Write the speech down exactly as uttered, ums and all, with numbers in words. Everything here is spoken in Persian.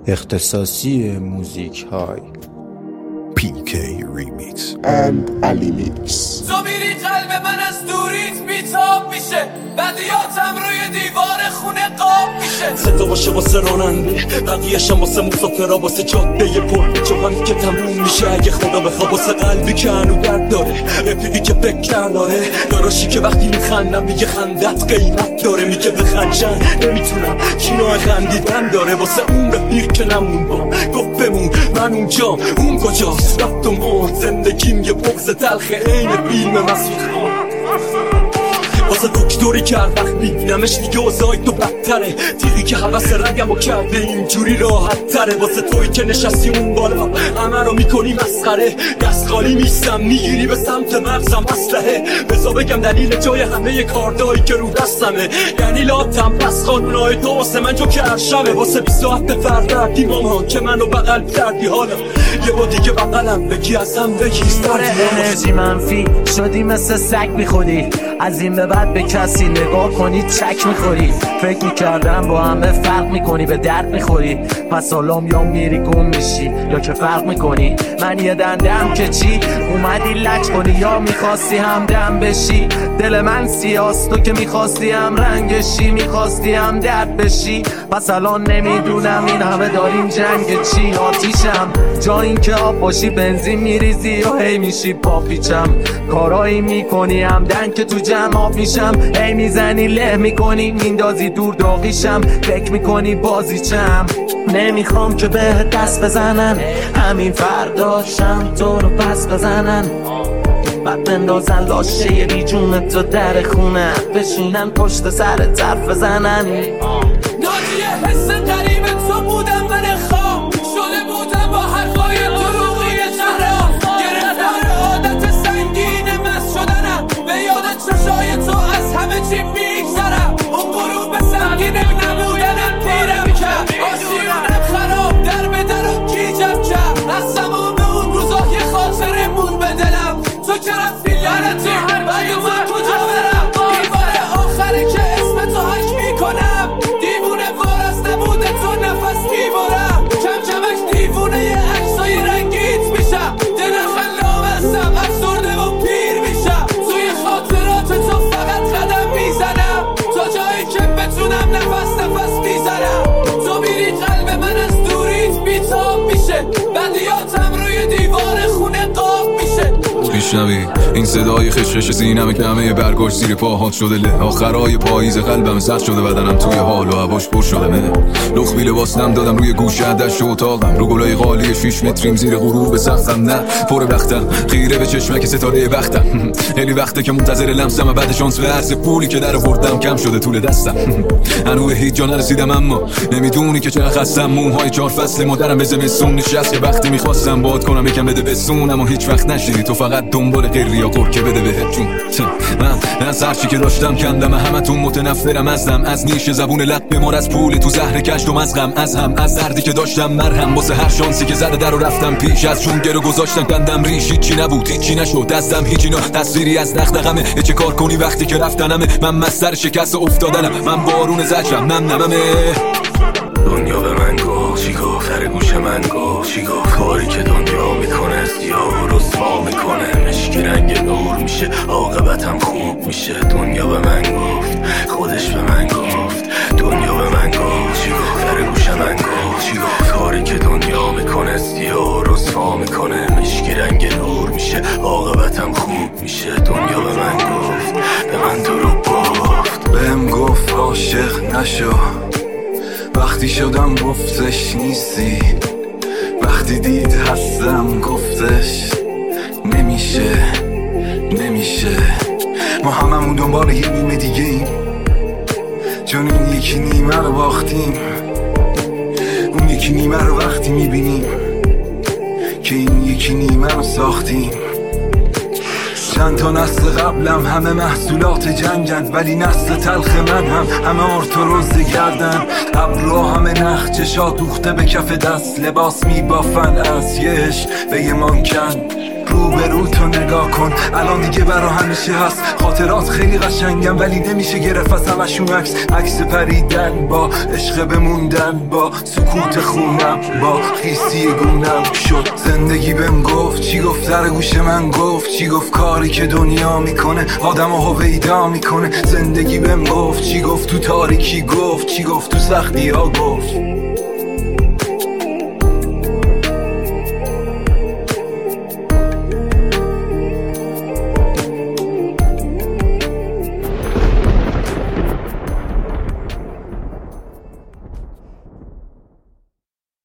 اختصاصی موزیک های پی کی ریمیکس and علی میکس. تو میری قلب من از دوریت بیتاب میشه، بدیاتم روی دیوار خونه قاب میشه. صدا باشه واسه راننده، بقیه‌شم واسه مسافرها، واسه جاده پر جهانی که تموم میشه. اگه خدا بخواد واسه قلبی که هنو درد داره، رفیقی که فکر کرداره، داراشی که وقتی میخندم میگه خندت قیمت داره، میگه بخنجن نمیتونم کینای خندیدن داره. واسه اون رفیق که نمون با گفت بمون، من اونجام اون کجاست، رفتم اون زندگیم یه بغض تلخ عین فیلم مسعود خان. واسه دکتری که هر وقت میبینمش دیگه اوضاعی تو بدتره، تیغی که حوث رگم و کرده اینجوری راحت تره. واسه توی که نشستی اون بالا همه رو میکنی مسخره، دست خالی میستم میگیری به سمت مغزم اسلحه. بذار بگم دلیل جای همه کاردایی که رو دستمه، یعنی لاتم پس قانونای تو واسه من جو که ارشمه. واسه بی ساعت فردردی مامان که منو بغل کردی، حالا یه با دیگه بغلم بگی ازم بگی انرژی منفی شدی مثل سگ بی خودی، از این به بعد به کسی نگاه کنی چک میخوری. فکر میکردم با همه فرق میکنی به درد میخوری، پس حالا یا میری گم میشی یا که فرق میکنی. من یه دندم که چی اومدی لج کنی یا میخواستی همدم بشی. دل من سیاست تو که میخواستی هم رنگشی، میخواستی هم درد بشی. پس الان نمیدونم این همه داریم جنگ چی. آتیشم جا این که آب باشی بنزین میریزی و هی میشی پاپیچم. کارایی میکنی همدن که تو جمع آب میشم، هی میزنی له میکنی میندازی دور داغیشم. فکر میکنی بازی چم، نمیخوام که به دست بزنن، همین فرداشم تو رو پس بزنن. بعد بندازن لاشه یه بیجون تو در خونه، بشینن پشت سر طرف بزنن. ناجیه حس قریب تو بودم من خواب شده بودم با حرفای دروغی شهرها، گرفتار عادت سنگین مست شدنم، به یاد چشای تو از همه چی میگذرم. اون غروب سنگین نبودنم پیرم کرد، آسیونم خراب در به در و گیجم کرد. از تمام اون روزا یه خاطره مون به دلم، تو که رفتی لعنتی اگه من کجا برم. این بار آخره که اسم تو حک میکنم، دیوونه وارست نبوده تو نفس میبارم. کم کمک دیوونه یه عکسای رنگیت میشم، دل خلام هستم افسرده و پیر میشم. توی خاطرات تو فقط قدم میزنم، تا جایی که بتونم نفس نفس میزنم. تو میری قلب من از دوریت بیتاب میشه، بدیاتم روی دیوار خونه قاب میشه. میشنوی این صدای خشخش سینم که همه برگاش زیر پاهات شده له. آخرای پاییز قلبم سرد شده، بدنم توی حال و هواش پر شده مه. لخبی لباسنم دادم روی گوشه دشت و اتاقم، رو گلای قالی شیش متریم زیر غروب سختم. نه پر وقتم خیره به چشمک ستاره وقتم، خیلی وقته که منتظر لمسم و بعد شانس به عرض پولی که در آوردم کم شده طول دستم. هنوز هیچ جا نرسیدم اما نمیدونی که چقدر خستم. موهای چهار فصل مادرم به زمستون نشست که وقتی میخواستم باد کنم یکم بده بسون، اما هیچ وقت نشدی تو، فقط دنبال غیر یا قر که بده بهت جون. من از هر چی که داشتم کندم، همتون متنفرم ازم، از نیش زبون لب بمار، از پول تو زهر کشت و مزغم، از هم از دردی که داشتم مرهم. واسه هر شانسی که زده در و رفتم پیش، از چون گرو گذاشتم کندم ریش. هیچی نبود هیچی نشد دستم هیچی نه، تصویری از دغدغمه. چه کار کنی وقتی که رفتنمه، من مستر شکست و افتادنم، من بارون زجرم نم نممه. دنیا به من گفت چی گفت، در گوش من گفت چی گفت، کاری که دنیا میکنه سیاه رسوا میکنه، مشکی رنگ نور میشه عاقبتم خوب میشه. دنیا به من گفت خودش به من گفت، دنیا به من گفت چی گفت، در گوش من گفت چی گفت، کاری که دنیا میکنه سیاه رسوا میکنه، مشکی رنگ نور میشه عاقبتم خوب میشه. دنیا به من گفت به من دروغ گفت، بهم گفت عاشق نشو، وقتی شدم گفتش نیستی، وقتی دید هستم گفتش نمیشه نمیشه. ما هممون دنبال یه نیمه دیگه ایم، چون این یکی نیمه رو باختیم. اون یکی نیمه رو وقتی میبینیم که این یکی نیمه رو ساختیم. چند تا نسل قبلم همه محصولات جنگن، ولی نسل تلخ من هم همه ارتروز گردن. ابرو همه نخچشا دوخته به کف دست، لباس میبافن از یه عشق به یه مانکن. رو رو به رو تو نگاه کن، الان دیگه برا همیشه هست. خاطرات خیلی قشنگم ولی نمیشه گرفت از همشون عکس. عکس پریدن با عشق بموندن، با سکوت خونم، با خیسی گونم شد. زندگی بهم گفت چی گفت، در گوش من گفت چی گفت، کاری که دنیا میکنه آدم ها هویدا میکنه. زندگی بهم گفت چی گفت، تو تاریکی گفت چی گفت، تو سختی ها گفت.